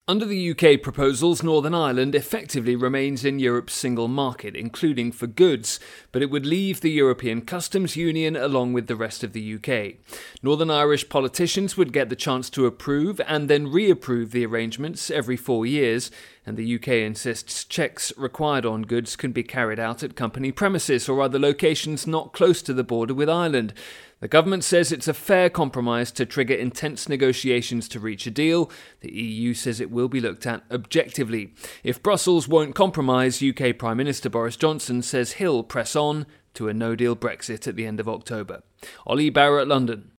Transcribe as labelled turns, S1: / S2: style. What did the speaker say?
S1: Under the UK proposals, Northern Ireland effectively remains in Europe's single market, including for goods, but it would leave the European Customs Union along with the rest of the UK. Northern Irish politicians would get the chance to approve and then reapprove the arrangements every 4 years, and the UK insists checks required on goods can be carried out at company premises or other locations not close to the border with Ireland. The government says it's a fair compromise to trigger intense negotiations to reach a deal. The EU says it will be looked at objectively. If Brussels won't compromise, UK Prime Minister Boris Johnson says he'll press on to a no-deal Brexit at the end of October. Ollie Barrett, London.